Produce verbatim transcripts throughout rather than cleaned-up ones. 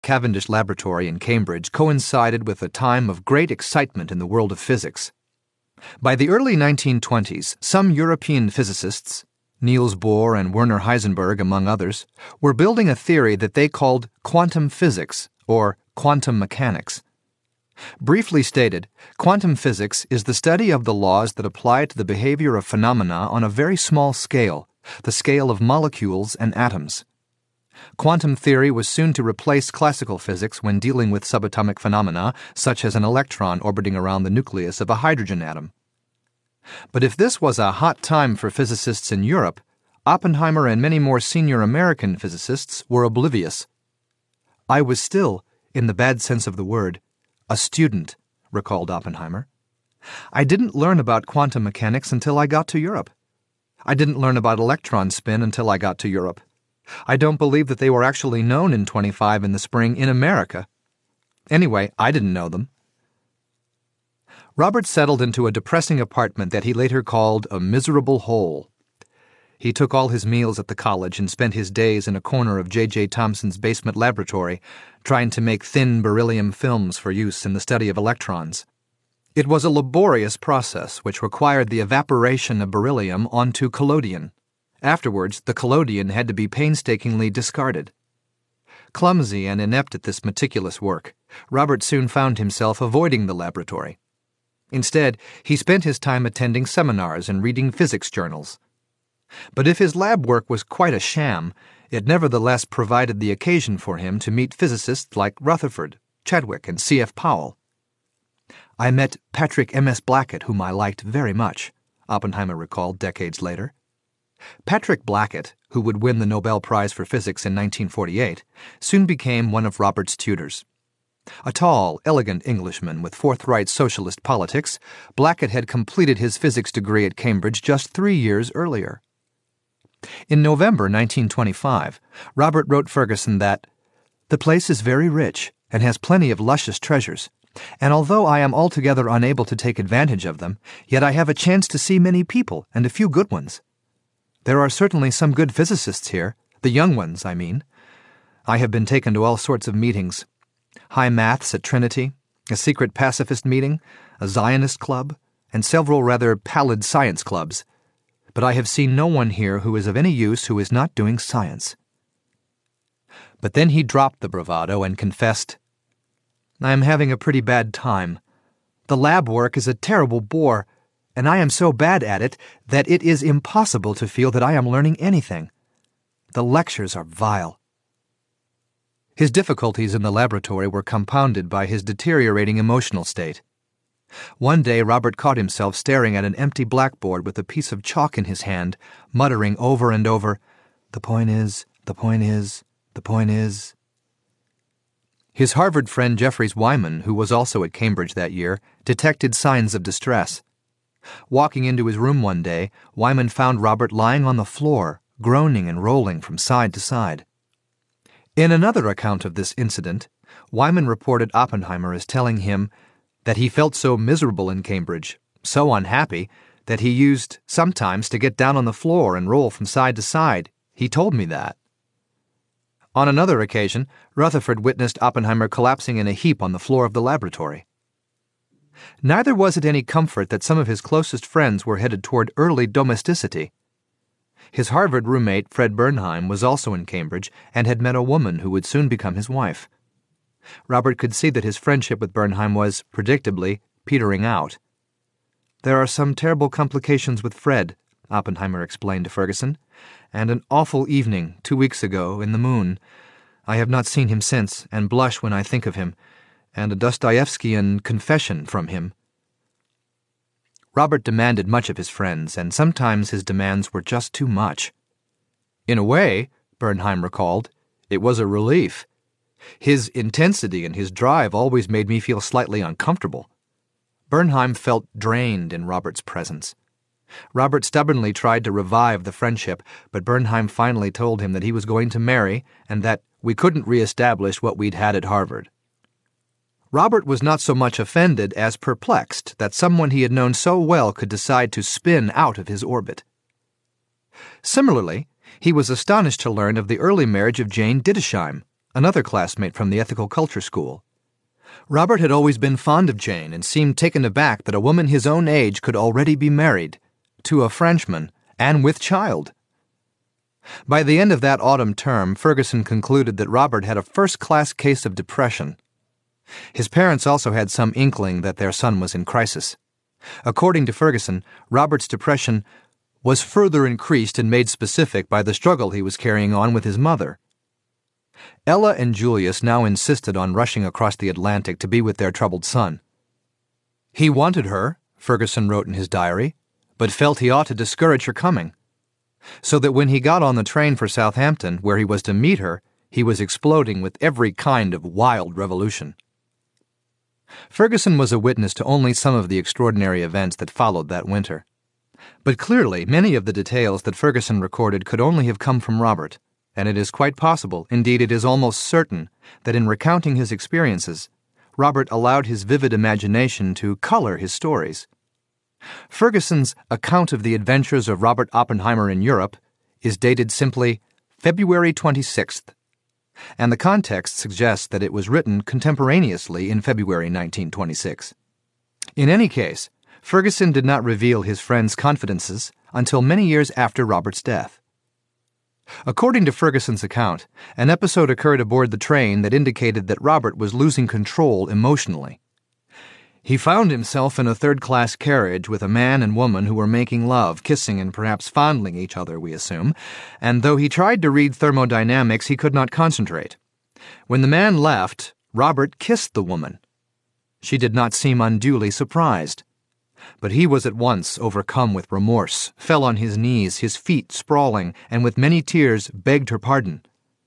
Cavendish Laboratory in Cambridge coincided with a time of great excitement in the world of physics. By the early nineteen twenties, some European physicists, Niels Bohr and Werner Heisenberg among others, were building a theory that they called quantum physics, or quantum mechanics. Briefly stated, quantum physics is the study of the laws that apply to the behavior of phenomena on a very small scale, the scale of molecules and atoms. Quantum theory was soon to replace classical physics when dealing with subatomic phenomena, such as an electron orbiting around the nucleus of a hydrogen atom. But if this was a hot time for physicists in Europe, Oppenheimer and many more senior American physicists were oblivious. "I was still, in the bad sense of the word, a student," recalled Oppenheimer. "I didn't learn about quantum mechanics until I got to Europe. I didn't learn about electron spin until I got to Europe. I don't believe that they were actually known in twenty-five in the spring in America. Anyway, I didn't know them." Robert settled into a depressing apartment that he later called a miserable hole. He took all his meals at the college and spent his days in a corner of J J Thomson's basement laboratory, trying to make thin beryllium films for use in the study of electrons. It was a laborious process which required the evaporation of beryllium onto collodion. Afterwards, the collodion had to be painstakingly discarded. Clumsy and inept at this meticulous work, Robert soon found himself avoiding the laboratory. Instead, he spent his time attending seminars and reading physics journals. But if his lab work was quite a sham, it nevertheless provided the occasion for him to meet physicists like Rutherford, Chadwick, and C F Powell. "I met Patrick M S Blackett, whom I liked very much," Oppenheimer recalled decades later. Patrick Blackett, who would win the Nobel Prize for Physics in nineteen forty-eight, soon became one of Robert's tutors. A tall, elegant Englishman with forthright socialist politics, Blackett had completed his physics degree at Cambridge just three years earlier. In November nineteen twenty-five, Robert wrote Ferguson that, "The place is very rich and has plenty of luscious treasures, and although I am altogether unable to take advantage of them, yet I have a chance to see many people and a few good ones. There are certainly some good physicists here, the young ones, I mean. I have been taken to all sorts of meetings. High Maths at Trinity, a secret pacifist meeting, a Zionist club, and several rather pallid science clubs. But I have seen no one here who is of any use who is not doing science." But then he dropped the bravado and confessed, "I am having a pretty bad time. The lab work is a terrible bore, and I am so bad at it that it is impossible to feel that I am learning anything. The lectures are vile." His difficulties in the laboratory were compounded by his deteriorating emotional state. One day Robert caught himself staring at an empty blackboard with a piece of chalk in his hand, muttering over and over, "The point is, the point is, the point is." His Harvard friend Jeffries Wyman, who was also at Cambridge that year, detected signs of distress. Walking into his room one day, Wyman found Robert lying on the floor, groaning and rolling from side to side. In another account of this incident, Wyman reported Oppenheimer as telling him that he felt so miserable in Cambridge, so unhappy, that he used sometimes to get down on the floor and roll from side to side. "He told me that." On another occasion, Rutherford witnessed Oppenheimer collapsing in a heap on the floor of the laboratory. Neither was it any comfort that some of his closest friends were headed toward early domesticity. His Harvard roommate, Fred Bernheim, was also in Cambridge and had met a woman who would soon become his wife. Robert could see that his friendship with Bernheim was, predictably, petering out. "There are some terrible complications with Fred," Oppenheimer explained to Ferguson, "and an awful evening, two weeks ago, in the Moon. I have not seen him since, and blush when I think of him, and a Dostoevskian confession from him." Robert demanded much of his friends, and sometimes his demands were just too much. "In a way," Bernheim recalled, "it was a relief. His intensity and his drive always made me feel slightly uncomfortable." Bernheim felt drained in Robert's presence. Robert stubbornly tried to revive the friendship, but Bernheim finally told him that he was going to marry and that we couldn't reestablish what we'd had at Harvard. Robert was not so much offended as perplexed that someone he had known so well could decide to spin out of his orbit. Similarly, he was astonished to learn of the early marriage of Jane Dittesheim, another classmate from the Ethical Culture School. Robert had always been fond of Jane and seemed taken aback that a woman his own age could already be married, to a Frenchman, and with child. By the end of that autumn term, Ferguson concluded that Robert had a first-class case of depression. His parents also had some inkling that their son was in crisis. According to Ferguson, Robert's depression was further increased and made specific by the struggle he was carrying on with his mother. Ella and Julius now insisted on rushing across the Atlantic to be with their troubled son. He wanted her, Ferguson wrote in his diary, but felt he ought to discourage her coming, so that when he got on the train for Southampton, where he was to meet her, he was exploding with every kind of wild revolution. Ferguson was a witness to only some of the extraordinary events that followed that winter. But clearly, many of the details that Ferguson recorded could only have come from Robert, and it is quite possible, indeed it is almost certain, that in recounting his experiences, Robert allowed his vivid imagination to color his stories. Ferguson's account of the adventures of Robert Oppenheimer in Europe is dated simply February twenty-sixth, and the context suggests that it was written contemporaneously in February nineteen twenty-six. In any case, Ferguson did not reveal his friend's confidences until many years after Robert's death. According to Ferguson's account, an episode occurred aboard the train that indicated that Robert was losing control emotionally. He found himself in a third-class carriage with a man and woman who were making love, kissing and perhaps fondling each other, we assume, and though he tried to read thermodynamics, he could not concentrate. When the man left, Robert kissed the woman. She did not seem unduly surprised. But he was at once overcome with remorse, fell on his knees, his feet sprawling, and with many tears begged her pardon.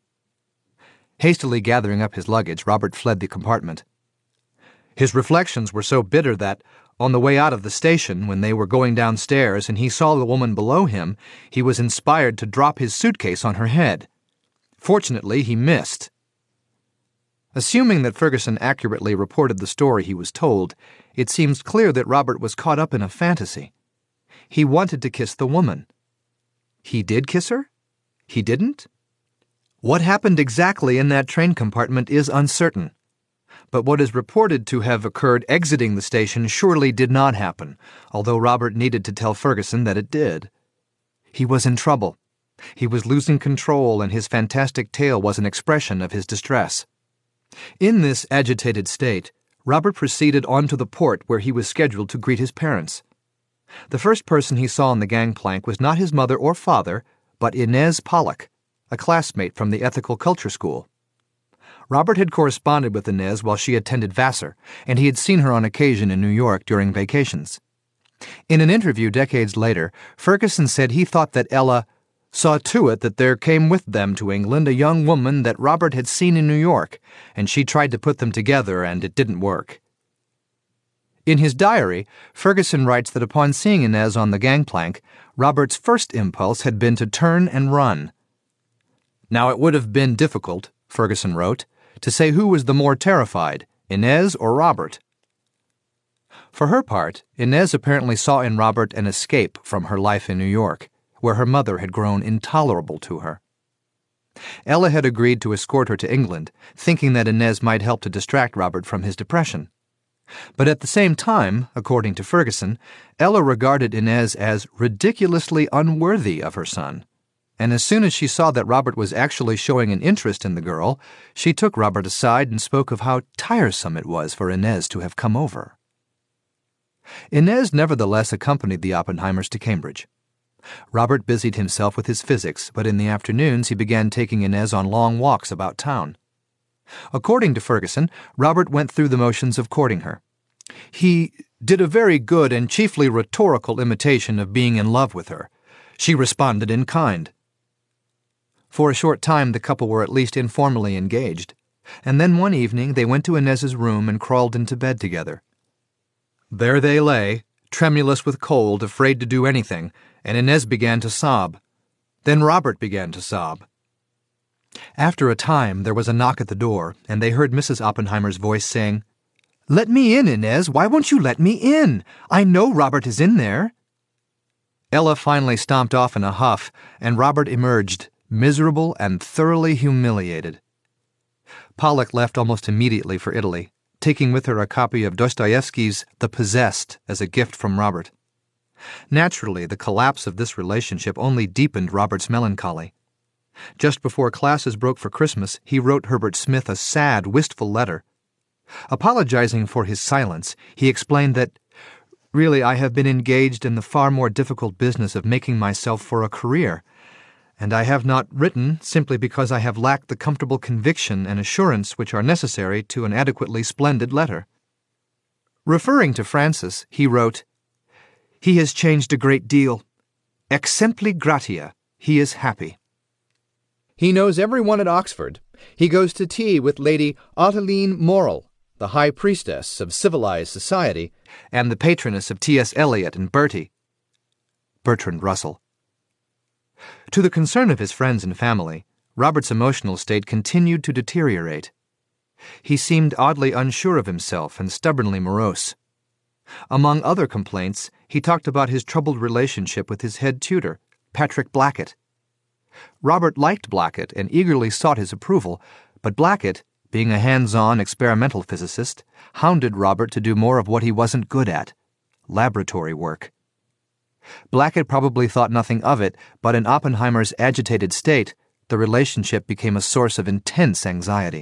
Hastily gathering up his luggage, Robert fled the compartment. His reflections were so bitter that, on the way out of the station, when they were going downstairs and he saw the woman below him, he was inspired to drop his suitcase on her head. Fortunately, he missed. Assuming that Ferguson accurately reported the story he was told, it seems clear that Robert was caught up in a fantasy. He wanted to kiss the woman. He did kiss her? He didn't? What happened exactly in that train compartment is uncertain. But what is reported to have occurred exiting the station surely did not happen, although Robert needed to tell Ferguson that it did. He was in trouble. He was losing control, and his fantastic tale was an expression of his distress. In this agitated state, Robert proceeded on to the port where he was scheduled to greet his parents. The first person he saw on the gangplank was not his mother or father, but Inez Pollock, a classmate from the Ethical Culture School. Robert had corresponded with Inez while she attended Vassar, and he had seen her on occasion in New York during vacations. In an interview decades later, Ferguson said he thought that Ella saw to it that there came with them to England a young woman that Robert had seen in New York, and she tried to put them together, and it didn't work. In his diary, Ferguson writes that upon seeing Inez on the gangplank, Robert's first impulse had been to turn and run. Now it would have been difficult, Ferguson wrote, to say who was the more terrified, Inez or Robert. For her part, Inez apparently saw in Robert an escape from her life in New York, where her mother had grown intolerable to her. Ella had agreed to escort her to England, thinking that Inez might help to distract Robert from his depression. But at the same time, according to Ferguson, Ella regarded Inez as ridiculously unworthy of her son, and as soon as she saw that Robert was actually showing an interest in the girl, she took Robert aside and spoke of how tiresome it was for Inez to have come over. Inez nevertheless accompanied the Oppenheimers to Cambridge. Robert busied himself with his physics, but in the afternoons he began taking Inez on long walks about town. According to Ferguson, Robert went through the motions of courting her. He did a very good and chiefly rhetorical imitation of being in love with her. She responded in kind. For a short time the couple were at least informally engaged, and then one evening they went to Inez's room and crawled into bed together. There they lay, tremulous with cold, afraid to do anything, and Inez began to sob. Then Robert began to sob. After a time there was a knock at the door, and they heard Missus Oppenheimer's voice saying, "Let me in, Inez. Why won't you let me in? I know Robert is in there." Ella finally stomped off in a huff, and Robert emerged, miserable and thoroughly humiliated. Pollock left almost immediately for Italy, taking with her a copy of Dostoevsky's The Possessed as a gift from Robert. Naturally, the collapse of this relationship only deepened Robert's melancholy. Just before classes broke for Christmas, he wrote Herbert Smith a sad, wistful letter. Apologizing for his silence, he explained that, "Really, I have been engaged in the far more difficult business of making myself for a career, and I have not written simply because I have lacked the comfortable conviction and assurance which are necessary to an adequately splendid letter." Referring to Francis, he wrote, "He has changed a great deal. Exempli gratia, he is happy. He knows everyone at Oxford. He goes to tea with Lady Ottiline Morrell, the high priestess of civilized society, and the patroness of T S Eliot and Bertie." Bertrand Russell. To the concern of his friends and family, Robert's emotional state continued to deteriorate. He seemed oddly unsure of himself and stubbornly morose. Among other complaints, he talked about his troubled relationship with his head tutor, Patrick Blackett. Robert liked Blackett and eagerly sought his approval, but Blackett, being a hands-on experimental physicist, hounded Robert to do more of what he wasn't good at, laboratory work. Blackett probably thought nothing of it, but in Oppenheimer's agitated state, the relationship became a source of intense anxiety.